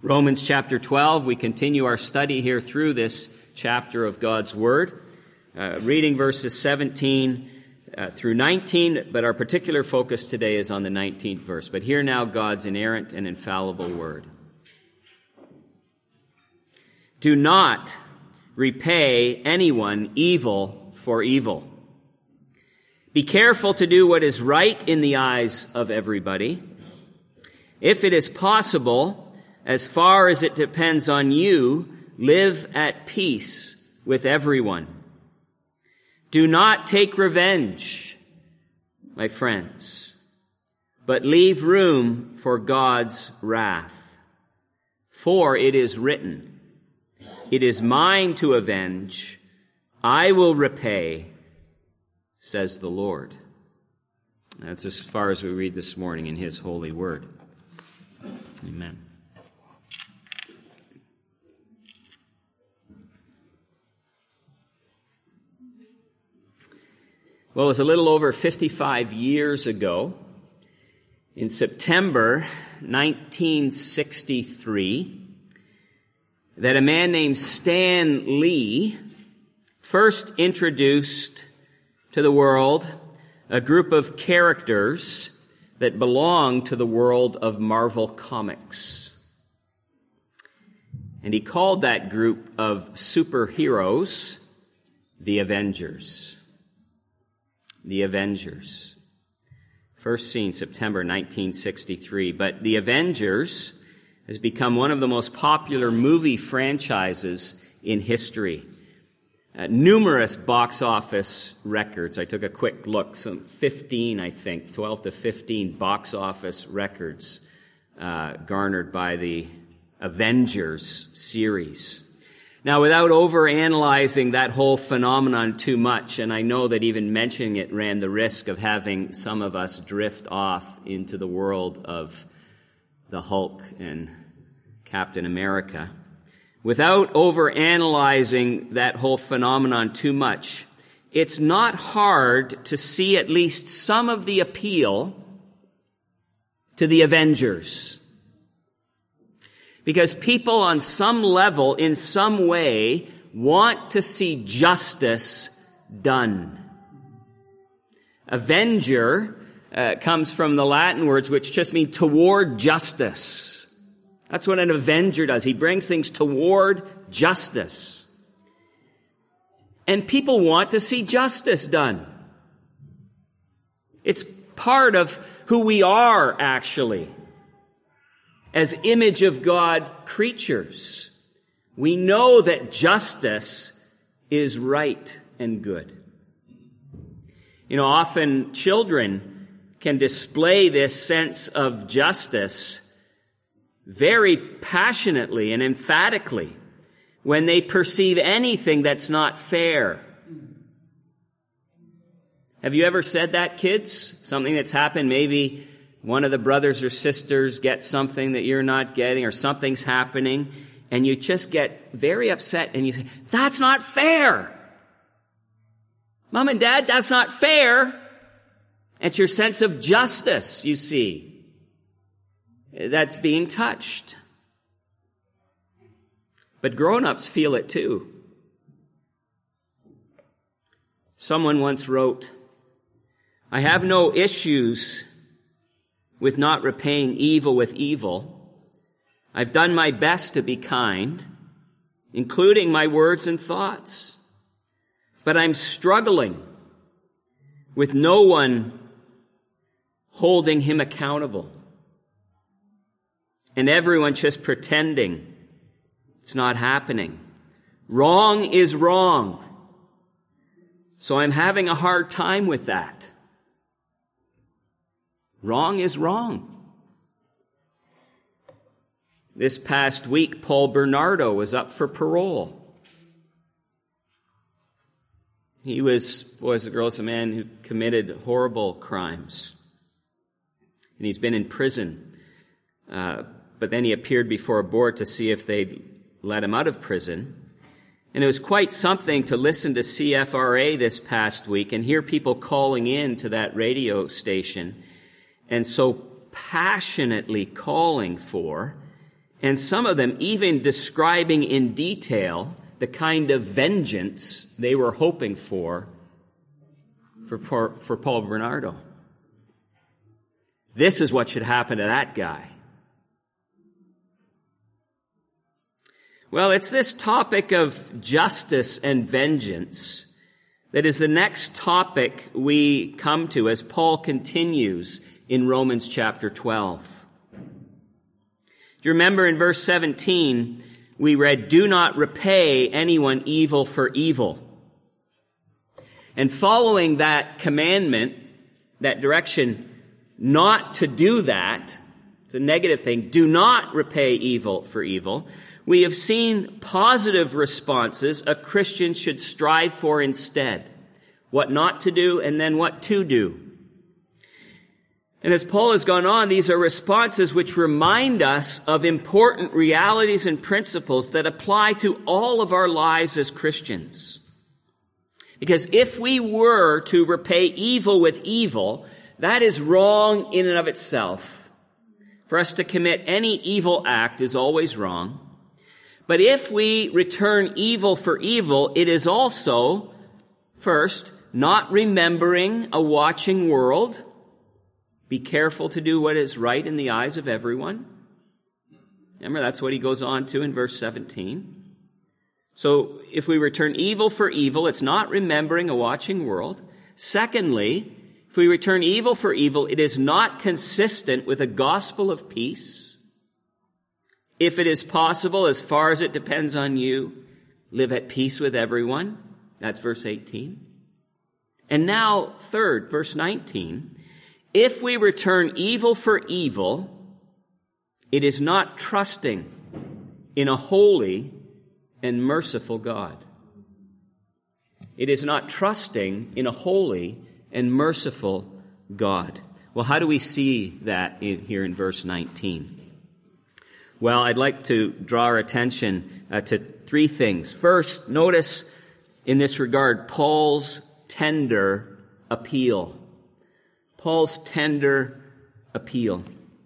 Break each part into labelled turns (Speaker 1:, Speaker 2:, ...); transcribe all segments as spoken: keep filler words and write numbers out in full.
Speaker 1: Romans chapter twelve, we continue our study here through this chapter of God's Word, uh, reading verses seventeen uh, through nineteen, but our particular focus today is on the nineteenth verse. But hear now God's inerrant and infallible Word. Do not repay anyone evil for evil. Be careful to do what is right in the eyes of everybody. If it is possible, as far as it depends on you, live at peace with everyone. Do not take revenge, my friends, but leave room for God's wrath. For it is written, "It is mine to avenge, I will repay, says the Lord." That's as far as we read this morning in His holy word. Amen. Well, it was a little over fifty-five years ago, in September nineteen sixty-three, that a man named Stan Lee first introduced to the world a group of characters that belong to the world of Marvel Comics. And he called that group of superheroes the Avengers. The Avengers. First seen September nineteen sixty-three. But The Avengers has become one of the most popular movie franchises in history. Uh, numerous box office records. I took a quick look. Some fifteen, I think, twelve to fifteen box office records uh, garnered by the Avengers series. Now, without overanalyzing that whole phenomenon too much, and I know that even mentioning it ran the risk of having some of us drift off into the world of the Hulk and Captain America, without overanalyzing that whole phenomenon too much, it's not hard to see at least some of the appeal to the Avengers. Because people on some level, in some way, want to see justice done. Avenger uh, comes from the Latin words which just mean toward justice. That's what an avenger does. He brings things toward justice. And people want to see justice done. It's part of who we are, actually. As image of God creatures, we know that justice is right and good. You know, often children can display this sense of justice very passionately and emphatically when they perceive anything that's not fair. Have you ever said that, kids? Something that's happened, maybe one of the brothers or sisters gets something that you're not getting, or something's happening, and you just get very upset and you say, "That's not fair. Mom and Dad, that's not fair." It's your sense of justice, you see, that's being touched. But grown-ups feel it too. Someone once wrote, "I have no issues with not repaying evil with evil. I've done my best to be kind, including my words and thoughts. But I'm struggling with no one holding him accountable. And everyone just pretending it's not happening. Wrong is wrong. So I'm having a hard time with that. Wrong is wrong." This past week, Paul Bernardo was up for parole. He was, boys and girls, a man who committed horrible crimes. And he's been in prison. Uh, but then he appeared before a board to see if they'd let him out of prison. And it was quite something to listen to C F R A this past week and hear people calling in to that radio station and so passionately calling for and some of them even describing in detail the kind of vengeance they were hoping for for, for, for Paul Bernardo. This is what should happen to that guy. Well, it's this topic of justice and vengeance that is the next topic we come to as Paul continues in Romans chapter twelve. Do you remember in verse seventeen, we read, "Do not repay anyone evil for evil." And following that commandment, that direction not to do that, it's a negative thing, do not repay evil for evil, we have seen positive responses a Christian should strive for instead. What not to do and then what to do. And as Paul has gone on, these are responses which remind us of important realities and principles that apply to all of our lives as Christians. Because if we were to repay evil with evil, that is wrong in and of itself. For us to commit any evil act is always wrong. But if we return evil for evil, it is also, first, not remembering a watching world. Be careful to do what is right in the eyes of everyone. Remember, that's what he goes on to in verse seventeen. So if we return evil for evil, it's not remembering a watching world. Secondly, if we return evil for evil, it is not consistent with a gospel of peace. If it is possible, as far as it depends on you, live at peace with everyone. That's verse eighteen. And now, third, verse nineteen. If we return evil for evil, it is not trusting in a holy and merciful God. It is not trusting in a holy and merciful God. Well, how do we see that in, here in verse nineteen? Well, I'd like to draw our attention uh, to three things. First, notice in this regard Paul's tender appeal. Paul's tender appeal.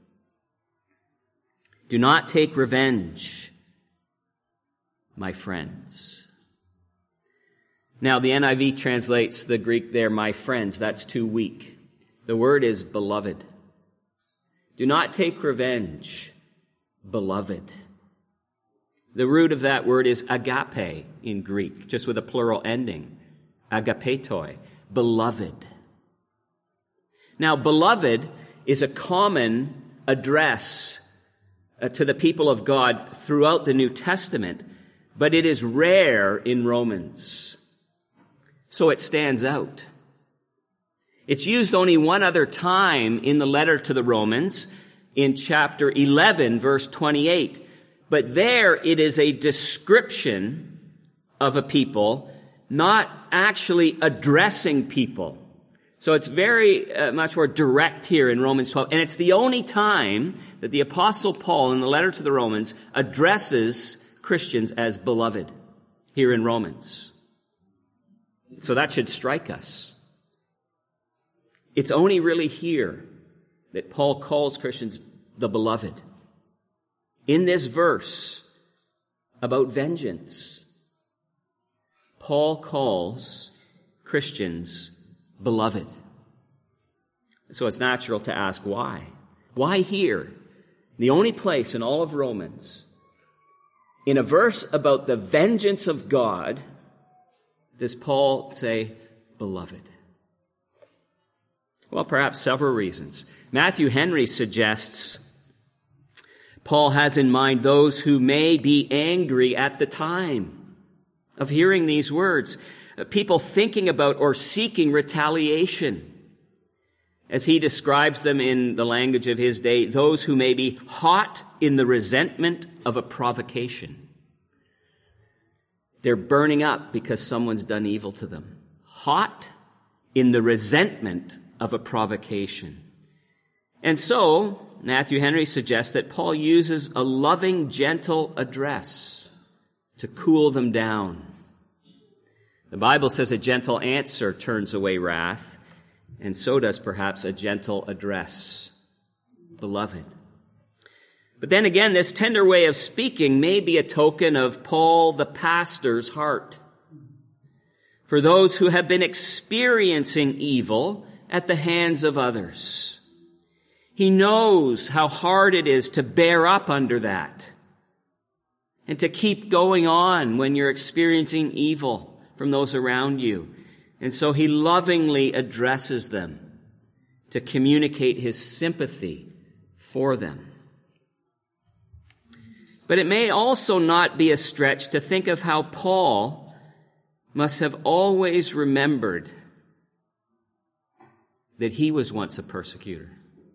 Speaker 1: Do not take revenge, my friends. Now, the N I V translates the Greek there, my friends. That's too weak. The word is beloved. Do not take revenge, beloved. The root of that word is agape in Greek, just with a plural ending. Agapetoi, beloved. Now, beloved is a common address uh, to the people of God throughout the New Testament, but it is rare in Romans. So it stands out. It's used only one other time in the letter to the Romans, in chapter eleven, verse twenty-eight. But there it is a description of a people, not actually addressing people. So it's very uh, much more direct here in Romans twelve. And it's the only time that the Apostle Paul in the letter to the Romans addresses Christians as beloved here in Romans. So that should strike us. It's only really here that Paul calls Christians the beloved. In this verse about vengeance, Paul calls Christians beloved. So it's natural to ask why. Why here? The only place in all of Romans, in a verse about the vengeance of God, does Paul say, beloved? Well, perhaps several reasons. Matthew Henry suggests Paul has in mind those who may be angry at the time of hearing these words. People thinking about or seeking retaliation. As he describes them in the language of his day, those who may be hot in the resentment of a provocation. They're burning up because someone's done evil to them. Hot in the resentment of a provocation. And so, Matthew Henry suggests that Paul uses a loving, gentle address to cool them down. The Bible says a gentle answer turns away wrath, and so does perhaps a gentle address. Beloved. But then again, this tender way of speaking may be a token of Paul the pastor's heart. For those who have been experiencing evil at the hands of others. He knows how hard it is to bear up under that and to keep going on when you're experiencing evil from those around you. And so he lovingly addresses them to communicate his sympathy for them. But it may also not be a stretch to think of how Paul must have always remembered that he was once a persecutor.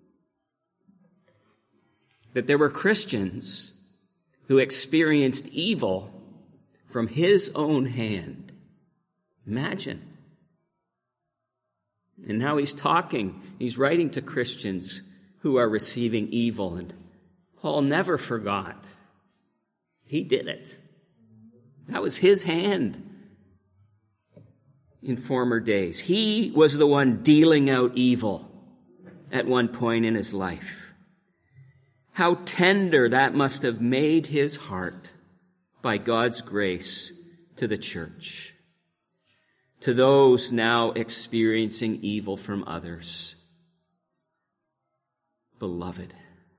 Speaker 1: That there were Christians who experienced evil from his own hand. Imagine. And now he's talking, he's writing to Christians who are receiving evil. And Paul never forgot. He did it. That was his hand in former days. He was the one dealing out evil at one point in his life. How tender that must have made his heart by God's grace to the church, to those now experiencing evil from others. Beloved.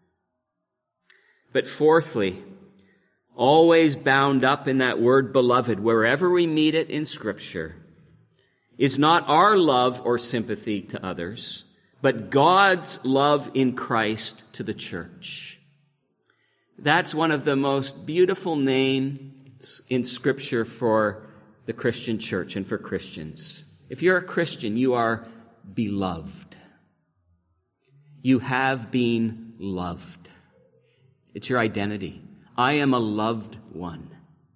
Speaker 1: But fourthly, always bound up in that word beloved, wherever we meet it in Scripture, is not our love or sympathy to others, but God's love in Christ to the church. That's one of the most beautiful names in Scripture for the Christian church and for Christians. If you're a Christian, you are beloved. You have been loved. It's your identity. I am a loved one.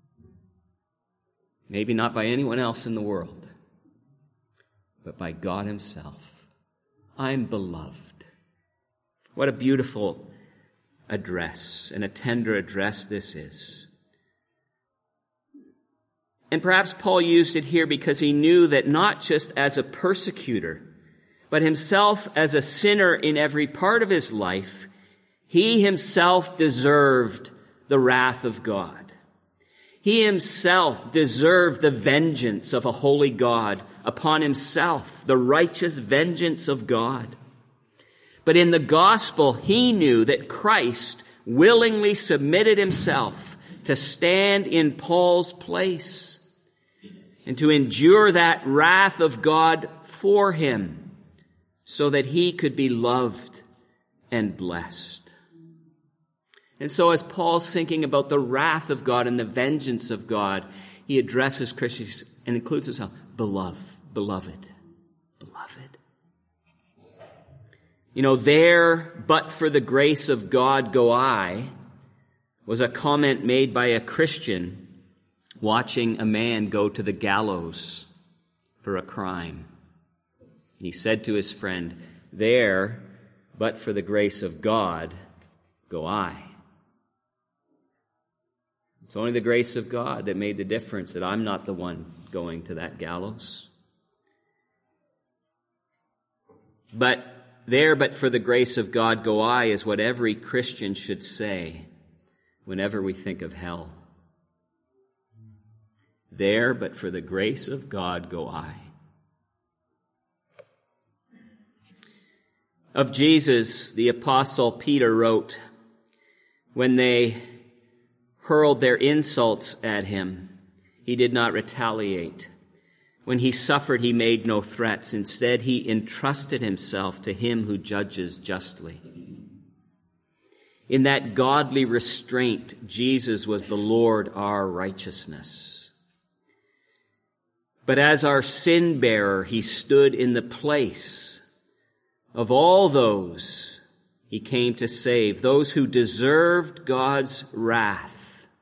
Speaker 1: Maybe not by anyone else in the world, but by God himself. I'm beloved. What a beautiful address and a tender address this is. And perhaps Paul used it here because he knew that not just as a persecutor, but himself as a sinner in every part of his life, he himself deserved the wrath of God. He himself deserved the vengeance of a holy God upon himself, the righteous vengeance of God. But in the gospel, he knew that Christ willingly submitted himself to stand in Paul's place and to endure that wrath of God for him so that he could be loved and blessed. And so as Paul's thinking about the wrath of God and the vengeance of God, he addresses Christians and includes himself, beloved, beloved, beloved. You know, there, but for the grace of God go I, was a comment made by a Christian watching a man go to the gallows for a crime. He said to his friend, there, but for the grace of God go I. It's only the grace of God that made the difference, that I'm not the one going to that gallows. But there, but for the grace of God go I, is what every Christian should say whenever we think of hell. There, but for the grace of God go I. Of Jesus, the Apostle Peter wrote, when they hurled their insults at him, he did not retaliate. When he suffered, he made no threats. Instead, he entrusted himself to him who judges justly. In that godly restraint, Jesus was the Lord, our righteousness. But as our sin bearer, he stood in the place of all those he came to save, those who deserved God's wrath,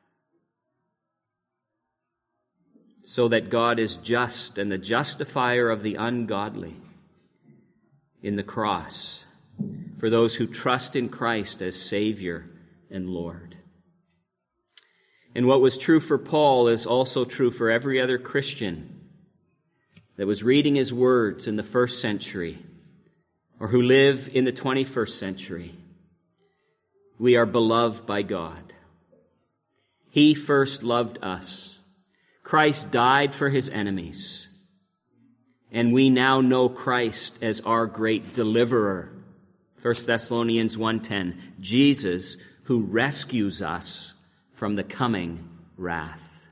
Speaker 1: so that God is just and the justifier of the ungodly in the cross for those who trust in Christ as Savior and Lord. And what was true for Paul is also true for every other Christian that was reading his words in the first century or who live in the twenty-first century. we are beloved by God. He first loved us. Christ died for his enemies. And we now know Christ as our great deliverer. First Thessalonians one ten, Jesus who rescues us from the coming wrath.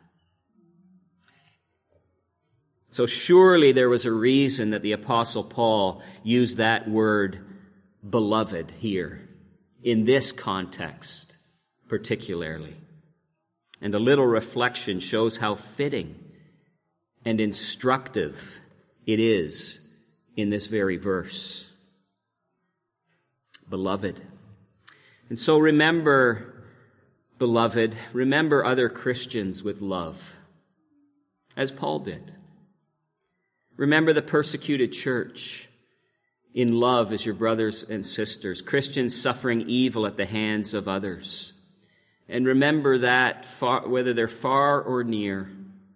Speaker 1: So surely there was a reason that the Apostle Paul used that word beloved here, in this context particularly. And a little reflection shows how fitting and instructive it is in this very verse. Beloved. And so remember, beloved, remember other Christians with love, as Paul did. Remember the persecuted church in love as your brothers and sisters, Christians suffering evil at the hands of others. And remember that far, whether they're far or near.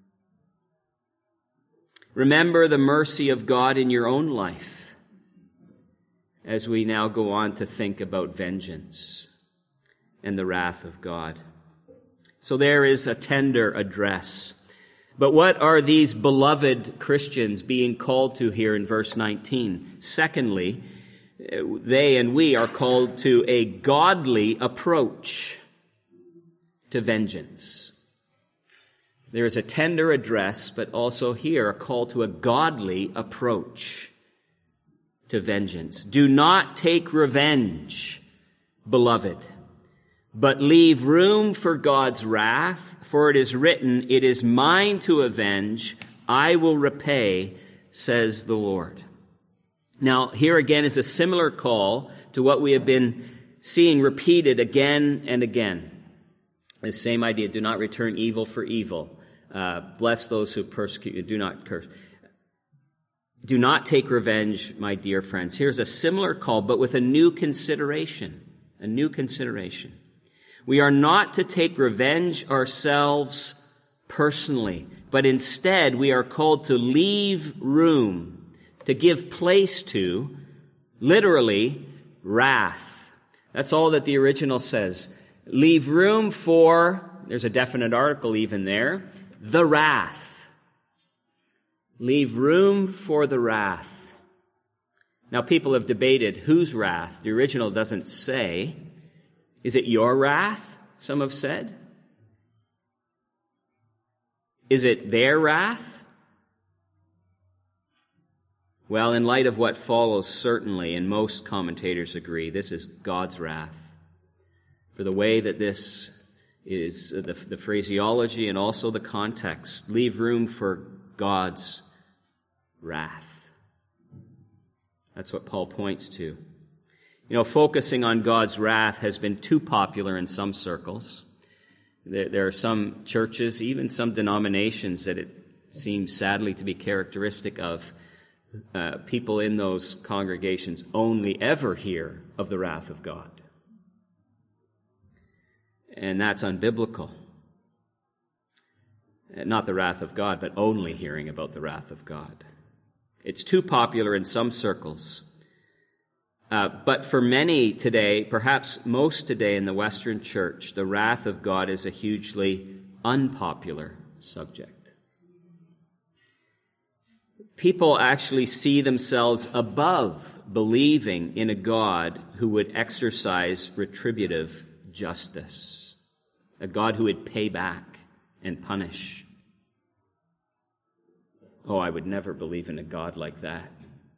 Speaker 1: Remember the mercy of God in your own life as we now go on to think about vengeance and the wrath of God. So there is a tender address. But what are these beloved Christians being called to here in verse nineteen? Secondly, they and we are called to a godly approach to vengeance. There is a tender address, but also here a call to a godly approach to vengeance. Do not take revenge, beloved, but leave room for God's wrath, for it is written, "It is mine to avenge, I will repay, says the Lord." Now, here again is a similar call to what we have been seeing repeated again and again. The same idea, do not return evil for evil. Uh, bless those who persecute you. Do not curse. Do not take revenge, my dear friends. Here's a similar call, but with a new consideration. A new consideration. We are not to take revenge ourselves personally, but instead we are called to leave room, to give place to, literally, wrath. That's all that the original says. Leave room for, there's a definite article even there, the wrath. Leave room for the wrath. Now, people have debated whose wrath. The original doesn't say. Is it your wrath? Some have said. Is it their wrath? Well, in light of what follows, certainly, and most commentators agree, this is God's wrath. For the way that this is, the, the phraseology and also the context, leave room for God's wrath. That's what Paul points to. You know, focusing on God's wrath has been too popular in some circles. There, there are some churches, even some denominations, that it seems sadly to be characteristic of. Uh, people in those congregations only ever hear of the wrath of God. And that's unbiblical. Not the wrath of God, but only hearing about the wrath of God. It's too popular in some circles. Uh, but for many today, perhaps most today in the Western church, the wrath of God is a hugely unpopular subject. People actually see themselves above believing in a God who would exercise retributive justice, a God who would pay back and punish. Oh, I would never believe in a God like that,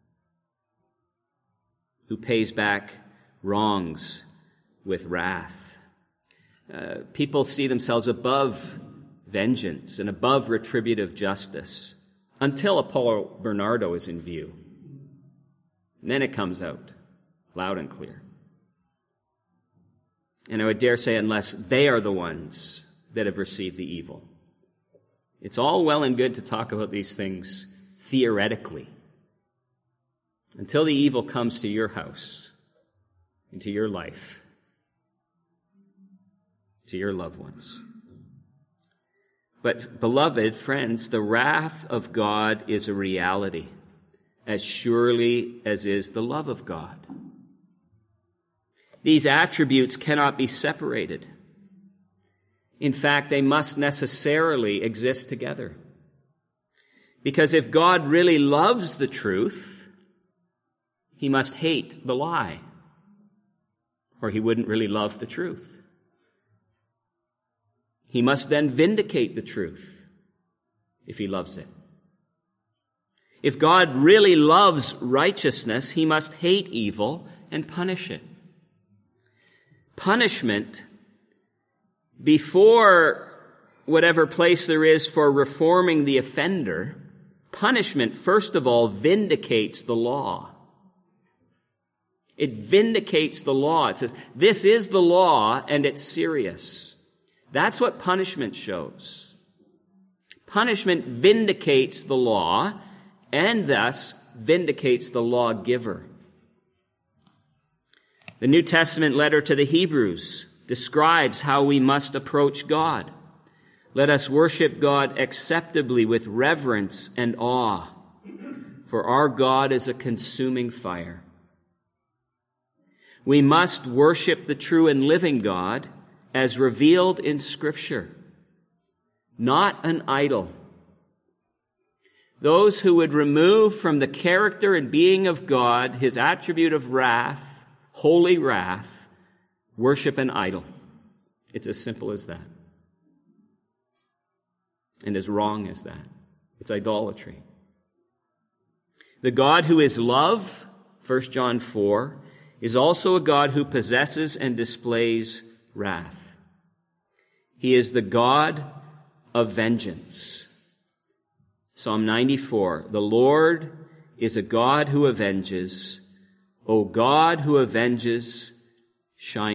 Speaker 1: who pays back wrongs with wrath. Uh, people see themselves above vengeance and above retributive justice until Apollo Bernardo is in view. And then it comes out loud and clear. And I would dare say, unless they are the ones that have received the evil. It's all well and good to talk about these things theoretically, until the evil comes to your house, into your life, to your loved ones. But, beloved friends, the wrath of God is a reality, as surely as is the love of God. These attributes cannot be separated. In fact, they must necessarily exist together. Because if God really loves the truth, he must hate the lie, or he wouldn't really love the truth. He must then vindicate the truth if he loves it. If God really loves righteousness, he must hate evil and punish it. Punishment, before whatever place there is for reforming the offender, punishment, first of all, vindicates the law. It vindicates the law. It says, this is the law, and it's serious. That's what punishment shows. Punishment vindicates the law, and thus vindicates the lawgiver. The New Testament letter to the Hebrews describes how we must approach God. Let us worship God acceptably with reverence and awe, for our God is a consuming fire. We must worship the true and living God as revealed in Scripture, not an idol. Those who would remove from the character and being of God his attribute of wrath, holy wrath, worship an idol. It's as simple as that. And as wrong as that. It's idolatry. The God who is love, First John four, is also a God who possesses and displays wrath. He is the God of vengeance. Psalm ninety-four, the Lord is a God who avenges. O God who avenges, shine.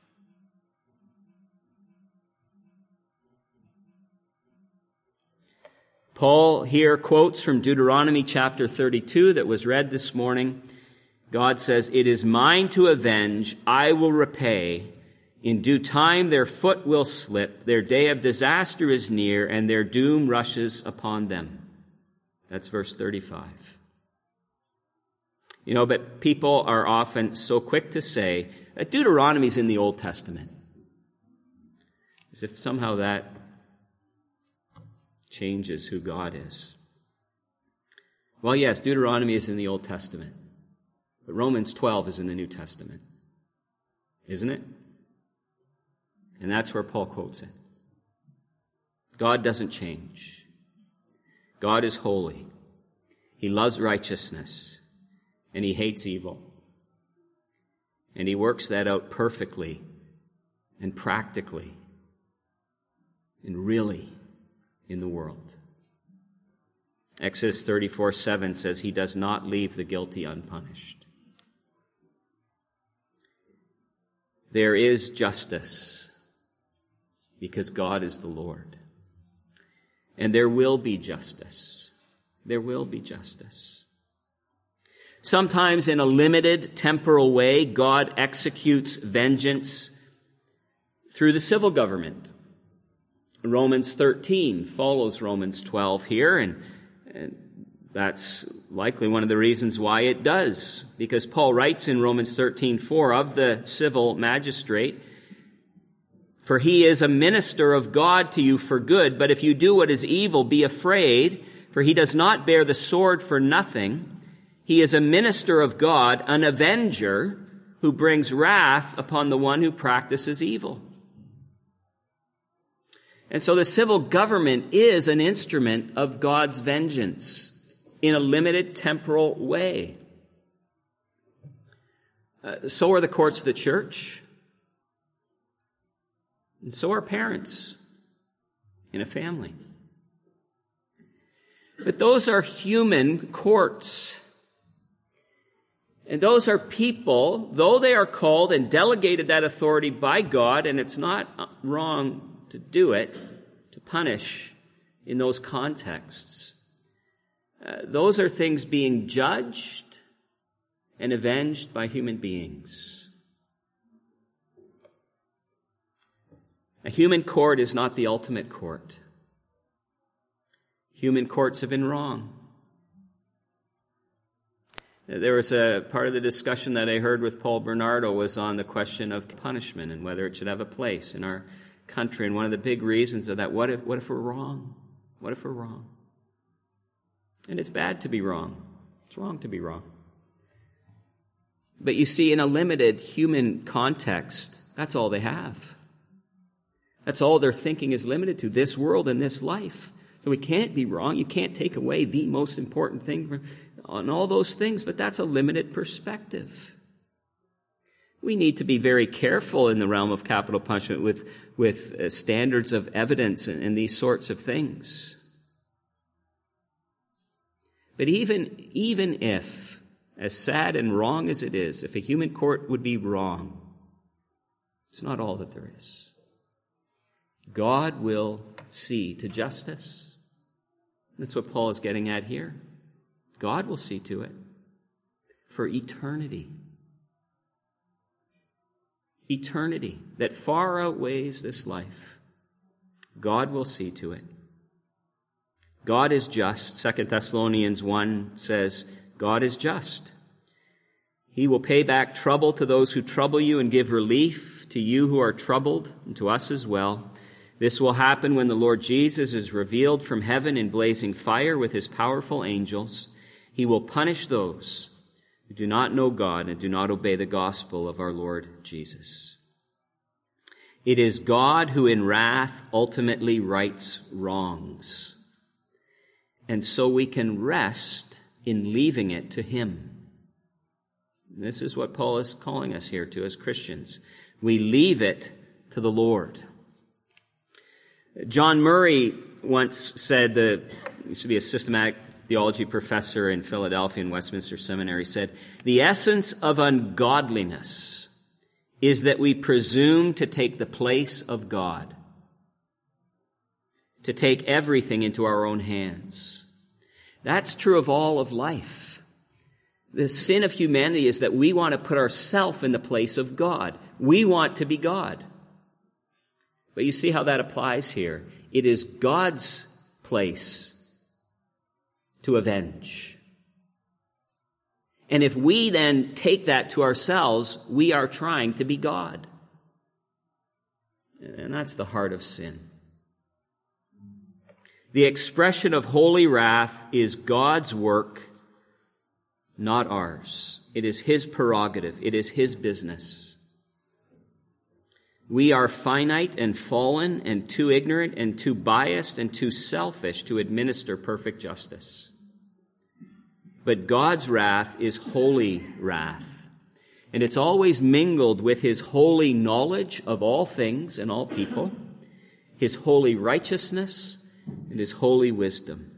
Speaker 1: Paul here quotes from Deuteronomy chapter thirty-two that was read this morning. God says, it is mine to avenge, I will repay. In due time their foot will slip, their day of disaster is near, and their doom rushes upon them. That's verse thirty-five. You know, but people are often so quick to say that Deuteronomy's in the Old Testament. As if somehow that changes who God is. Well, yes, Deuteronomy is in the Old Testament. But Romans twelve is in the New Testament. Isn't it? And that's where Paul quotes it. God doesn't change. God is holy. He loves righteousness. And he hates evil. And he works that out perfectly and practically and really in the world. Exodus thirty-four seven says he does not leave the guilty unpunished. There is justice because God is the Lord. And there will be justice. There will be justice. Sometimes in a limited temporal way, God executes vengeance through the civil government. Romans thirteen follows Romans twelve here, and, and that's likely one of the reasons why it does. Because Paul writes in Romans thirteen four of the civil magistrate, for he is a minister of God to you for good, but if you do what is evil, be afraid, for he does not bear the sword for nothing. He is a minister of God, an avenger who brings wrath upon the one who practices evil. And so the civil government is an instrument of God's vengeance in a limited temporal way. Uh, so are the courts of the church. And so are parents in a family. But those are human courts. And those are people, though they are called and delegated that authority by God, and it's not wrong to do it, to punish in those contexts. Uh, those are things being judged and avenged by human beings. A human court is not the ultimate court. Human courts have been wrong. There was a part of the discussion that I heard with Paul Bernardo was on the question of punishment and whether it should have a place in our country. And one of the big reasons of that, what if, what if we're wrong? What if we're wrong? And it's bad to be wrong. It's wrong to be wrong. But you see, in a limited human context, that's all they have. That's all their thinking is limited to, this world and this life. So we can't be wrong. You can't take away the most important thing on all those things, but that's a limited perspective. We need to be very careful in the realm of capital punishment with, with uh, standards of evidence and, and these sorts of things. But even, even if, as sad and wrong as it is, if a human court would be wrong, it's not all that there is. God will see to justice. That's what Paul is getting at here. God will see to it for eternity. Eternity that far outweighs this life. God will see to it. God is just. Second Thessalonians one says, God is just. He will pay back trouble to those who trouble you and give relief to you who are troubled, and to us as well. This will happen when the Lord Jesus is revealed from heaven in blazing fire with his powerful angels. He will punish those who do not know God and do not obey the gospel of our Lord Jesus. It is God who in wrath ultimately rights wrongs. And so we can rest in leaving it to him. This is what Paul is calling us here to as Christians. We leave it to the Lord. John Murray once said, the used to be a systematic theology professor in Philadelphia and Westminster Seminary, said, the essence of ungodliness is that we presume to take the place of God, to take everything into our own hands. That's true of all of life. The sin of humanity is that we want to put ourselves in the place of God. We want to be God. But you see how that applies here. It is God's place to avenge. And if we then take that to ourselves, we are trying to be God. And that's the heart of sin. The expression of holy wrath is God's work, not ours. It is his prerogative. It is his business. We are finite and fallen and too ignorant and too biased and too selfish to administer perfect justice. But God's wrath is holy wrath. And it's always mingled with his holy knowledge of all things and all people, his holy righteousness, and his holy wisdom.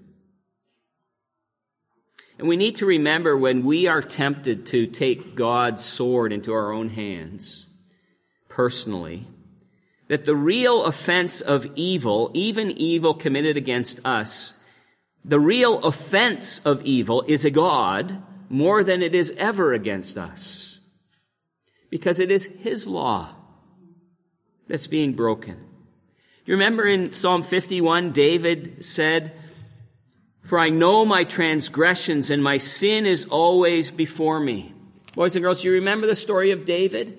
Speaker 1: And we need to remember when we are tempted to take God's sword into our own hands, personally, that the real offense of evil, even evil committed against us, the real offense of evil is a God more than it is ever against us. Because it is his law that's being broken. You remember in Psalm fifty-one, David said, "For I know my transgressions and my sin is always before me." Boys and girls, you remember the story of David?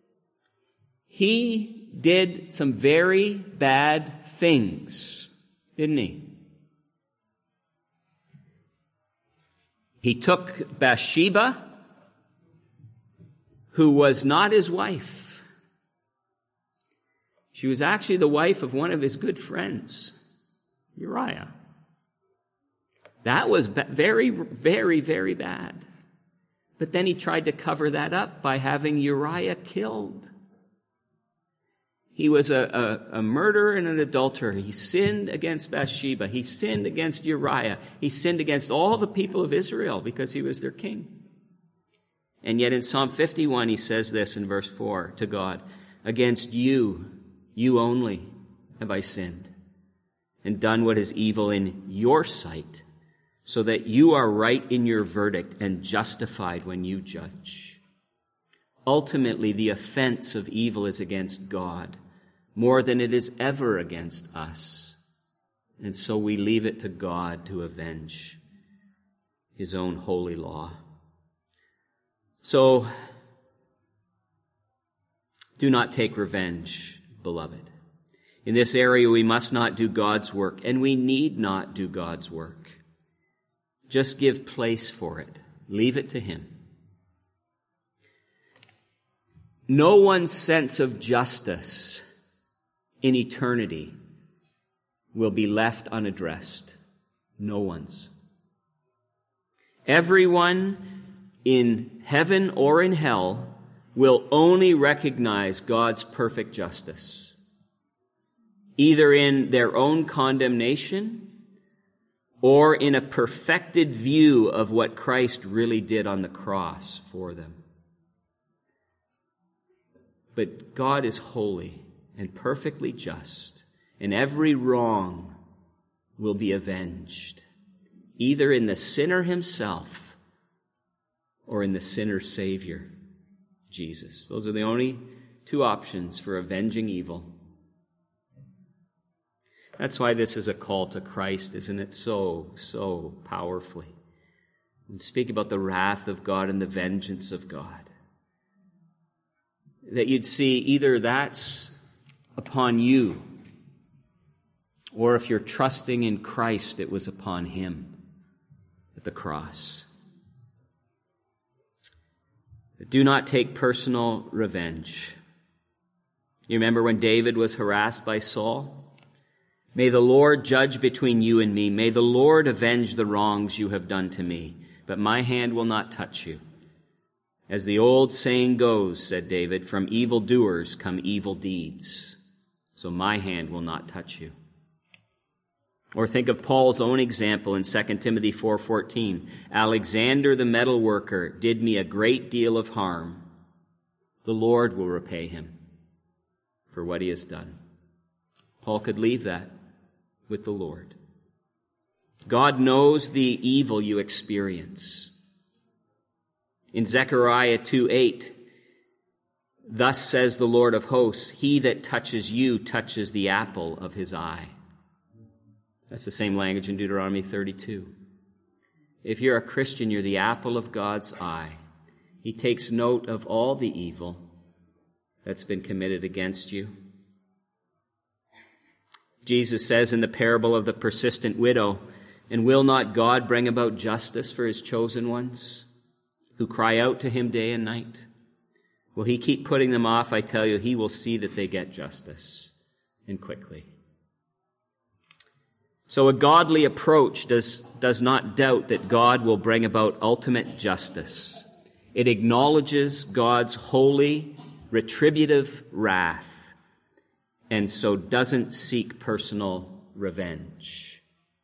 Speaker 1: He did some very bad things, didn't he? He took Bathsheba, who was not his wife. She was actually the wife of one of his good friends, Uriah. That was very, very, very bad. But then he tried to cover that up by having Uriah killed. He was a, a, a murderer and an adulterer. He sinned against Bathsheba. He sinned against Uriah. He sinned against all the people of Israel because he was their king. And yet in Psalm fifty-one, he says this in verse four to God, "Against you, you only have I sinned and done what is evil in your sight, so that you are right in your verdict and justified when you judge." Ultimately, the offense of evil is against God more than it is ever against us. And so we leave it to God to avenge his own holy law. So, do not take revenge, beloved. In this area, we must not do God's work, and we need not do God's work. Just give place for it. Leave it to Him. No one's sense of justice in eternity will be left unaddressed. No one's. Everyone in heaven or in hell will only recognize God's perfect justice, either in their own condemnation or in a perfected view of what Christ really did on the cross for them. But God is holy and perfectly just, and every wrong will be avenged, either in the sinner himself or in the sinner's Savior, Jesus. Those are the only two options for avenging evil. That's why this is a call to Christ, isn't it? So, so powerfully. And speak about the wrath of God and the vengeance of God. That you'd see either that's upon you, or if you're trusting in Christ, it was upon Him at the cross. Do not take personal revenge. You remember when David was harassed by Saul? May the Lord judge between you and me. May the Lord avenge the wrongs you have done to me. But my hand will not touch you. As the old saying goes, said David, from evildoers come evil deeds. So my hand will not touch you. Or think of Paul's own example in Second Timothy four fourteen. Alexander the metalworker did me a great deal of harm. The Lord will repay him for what he has done. Paul could leave that with the Lord. God knows the evil you experience. In Zechariah two eight, thus says the Lord of hosts, he that touches you touches the apple of his eye. That's the same language in Deuteronomy thirty-two. If you're a Christian, you're the apple of God's eye. He takes note of all the evil that's been committed against you. Jesus says in the parable of the persistent widow, and will not God bring about justice for his chosen ones who cry out to him day and night? Will he keep putting them off? I tell you, he will see that they get justice, and quickly. So a godly approach does, does not doubt that God will bring about ultimate justice. It acknowledges God's holy, retributive wrath, and so doesn't seek personal revenge.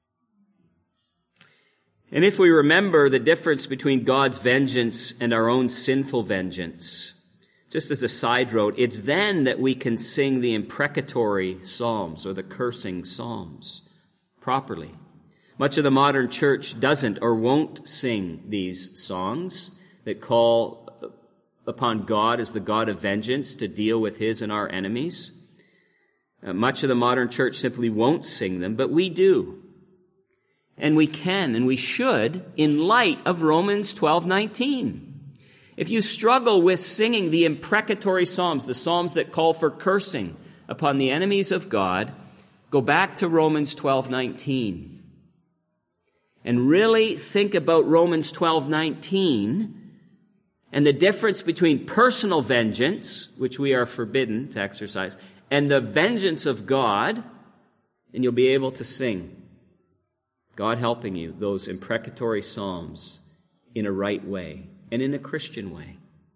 Speaker 1: And if we remember the difference between God's vengeance and our own sinful vengeance, just as a side note, it's then that we can sing the imprecatory psalms or the cursing psalms properly. Much of the modern church doesn't or won't sing these songs that call upon God as the God of vengeance to deal with his and our enemies. Uh, much of the modern church simply won't sing them, but we do. And we can and we should in light of Romans twelve nineteen. If you struggle with singing the imprecatory psalms, the psalms that call for cursing upon the enemies of God, go back to Romans twelve nineteen and really think about Romans twelve nineteen and the difference between personal vengeance, which we are forbidden to exercise, and the vengeance of God, and you'll be able to sing, God helping you, those imprecatory psalms in a right way and in a Christian way.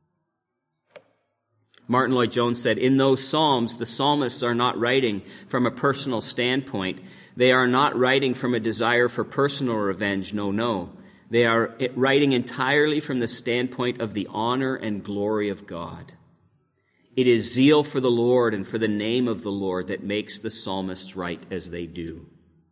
Speaker 1: Martin Lloyd-Jones said, in those psalms, the psalmists are not writing from a personal standpoint. They are not writing from a desire for personal revenge. No, no. They are writing entirely from the standpoint of the honor and glory of God. It is zeal for the Lord and for the name of the Lord that makes the psalmists write as they do.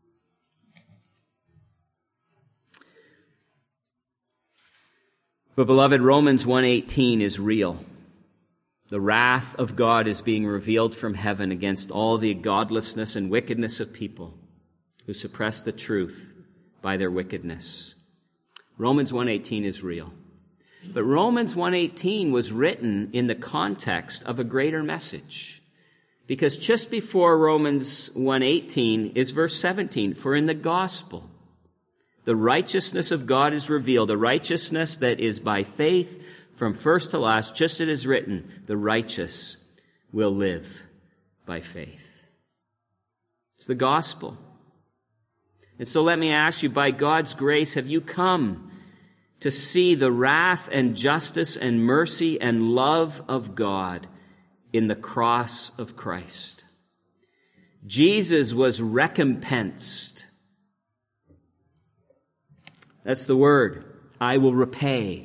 Speaker 1: But beloved, Romans one eighteen is real. The wrath of God is being revealed from heaven against all the godlessness and wickedness of people who suppress the truth by their wickedness. Romans one eighteen is real. But Romans one eighteen was written in the context of a greater message. Because just before Romans one eighteen is verse seventeen, for in the gospel, the righteousness of God is revealed, a righteousness that is by faith from first to last, just as it is written, the righteous will live by faith. It's the gospel. And so let me ask you, by God's grace, have you come to see the wrath and justice and mercy and love of God in the cross of Christ? Jesus was recompensed. That's the word. I will repay.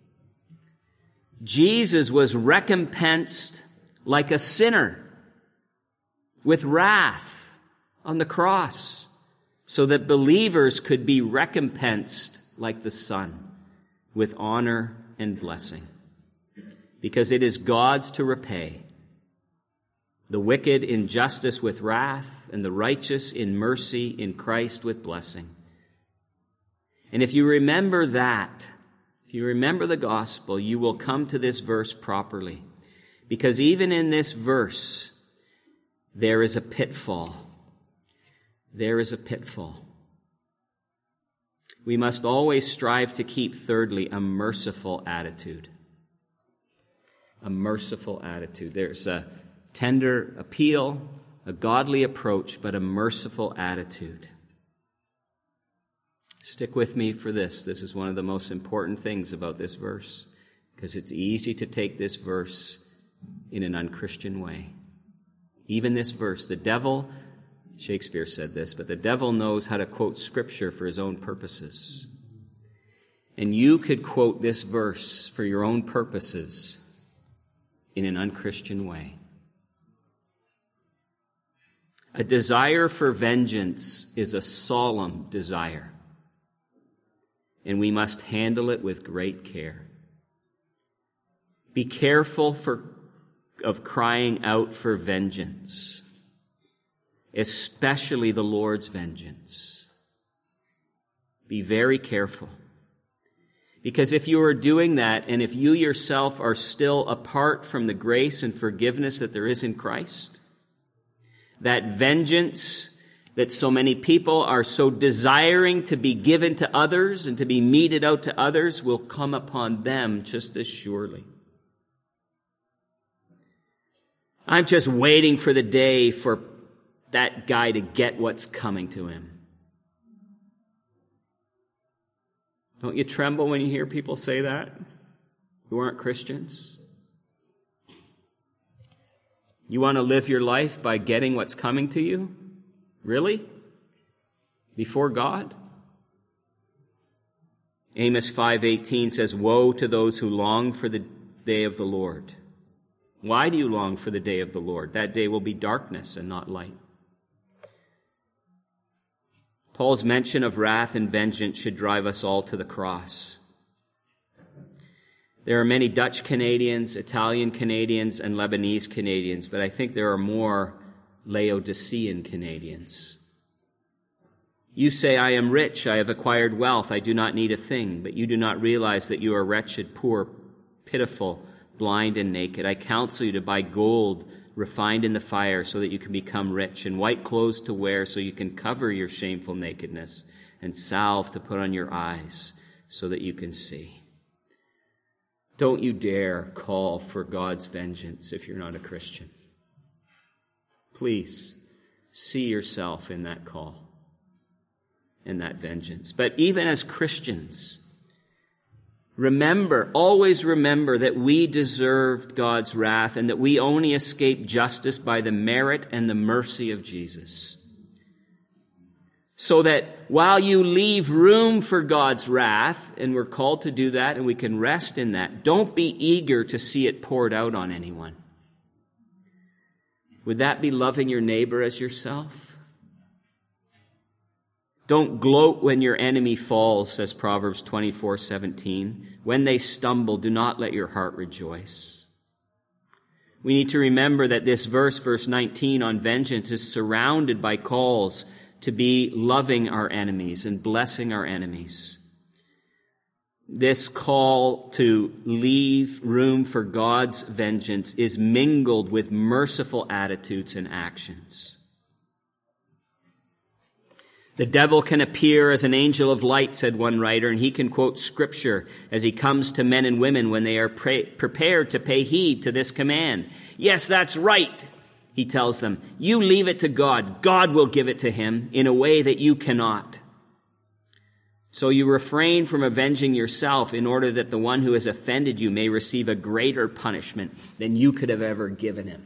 Speaker 1: Jesus was recompensed like a sinner with wrath on the cross so that believers could be recompensed like the Son with honor and blessing. Because it is God's to repay. The wicked in justice with wrath, and the righteous in mercy in Christ with blessing. And if you remember that, if you remember the gospel, you will come to this verse properly. Because even in this verse, there is a pitfall. There is a pitfall. We must always strive to keep, thirdly, a merciful attitude. A merciful attitude. There's a tender appeal, a godly approach, but a merciful attitude. Stick with me for this. This is one of the most important things about this verse, because it's easy to take this verse in an unchristian way. Even this verse, the devil, Shakespeare said this, but the devil knows how to quote Scripture for his own purposes. And you could quote this verse for your own purposes in an unchristian way. A desire for vengeance is a solemn desire, and we must handle it with great care. Be careful for, of crying out for vengeance, especially the Lord's vengeance. Be very careful. Because if you are doing that, and if you yourself are still apart from the grace and forgiveness that there is in Christ, that vengeance that so many people are so desiring to be given to others and to be meted out to others will come upon them just as surely. I'm just waiting for the day for that guy to get what's coming to him. Don't you tremble when you hear people say that who aren't Christians? You want to live your life by getting what's coming to you? Really? Before God? Amos five eighteen says, "Woe to those who long for the day of the Lord." Why do you long for the day of the Lord? That day will be darkness and not light. Paul's mention of wrath and vengeance should drive us all to the cross. There are many Dutch Canadians, Italian Canadians, and Lebanese Canadians, but I think there are more Laodicean Canadians. You say, "I am rich, I have acquired wealth, I do not need a thing," but you do not realize that you are wretched, poor, pitiful, blind, and naked. I counsel you to buy gold refined in the fire so that you can become rich, and white clothes to wear so you can cover your shameful nakedness, and salve to put on your eyes so that you can see. Don't you dare call for God's vengeance if you're not a Christian. Please see yourself in that call, in that vengeance. But even as Christians, remember, always remember that we deserved God's wrath and that we only escape justice by the merit and the mercy of Jesus. So that while you leave room for God's wrath, and we're called to do that and we can rest in that, don't be eager to see it poured out on anyone. Would that be loving your neighbor as yourself? Don't gloat when your enemy falls, says Proverbs twenty-four seventeen. When they stumble, do not let your heart rejoice. We need to remember that this verse, verse nineteen on vengeance, is surrounded by calls to be loving our enemies and blessing our enemies. this call to leave room for God's vengeance is mingled with merciful attitudes and actions. The devil can appear as an angel of light, said one writer, and he can quote scripture as he comes to men and women when they are pre- prepared to pay heed to this command. Yes, that's right, he tells them. You leave it to God. God will give it to him in a way that you cannot. So you refrain from avenging yourself in order that the one who has offended you may receive a greater punishment than you could have ever given him.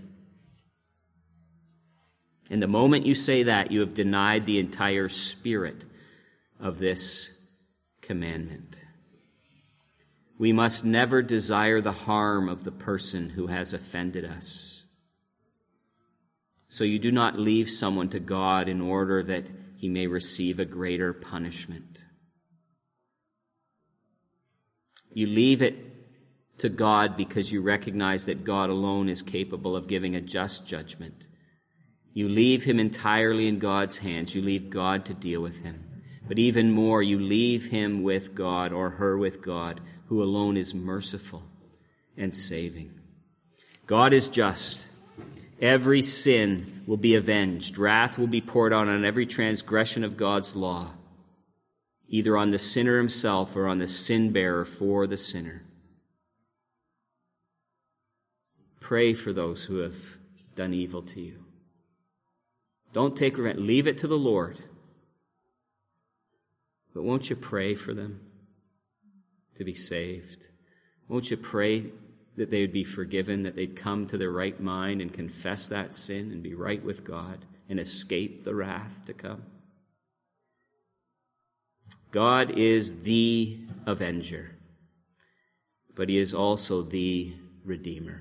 Speaker 1: And the moment you say that, you have denied the entire spirit of this commandment. We must never desire the harm of the person who has offended us. So you do not leave someone to God in order that he may receive a greater punishment. You leave it to God because you recognize that God alone is capable of giving a just judgment. You leave him entirely in God's hands. You leave God to deal with him. But even more, you leave him with God or her with God, who alone is merciful and saving. God is just. Every sin will be avenged. Wrath will be poured out on every transgression of God's law, either on the sinner himself or on the sin-bearer for the sinner. Pray for those who have done evil to you. Don't take revenge. Leave it to the Lord. But won't you pray for them to be saved? Won't you pray that they would be forgiven, that they'd come to their right mind and confess that sin and be right with God and escape the wrath to come? God is the avenger, but he is also the Redeemer.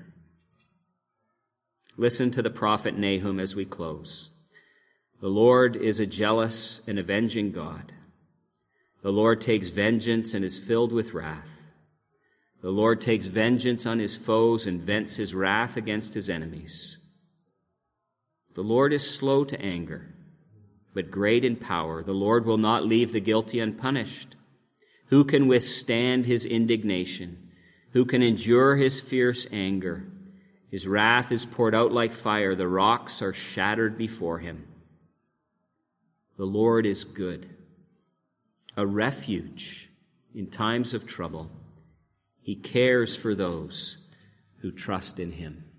Speaker 1: Listen to the prophet Nahum as we close. The Lord is a jealous and avenging God. The Lord takes vengeance and is filled with wrath. The Lord takes vengeance on his foes and vents his wrath against his enemies. The Lord is slow to anger, but great in power. The Lord will not leave the guilty unpunished. Who can withstand his indignation? Who can endure his fierce anger? His wrath is poured out like fire. The rocks are shattered before him. The Lord is good, a refuge in times of trouble. He cares for those who trust in him.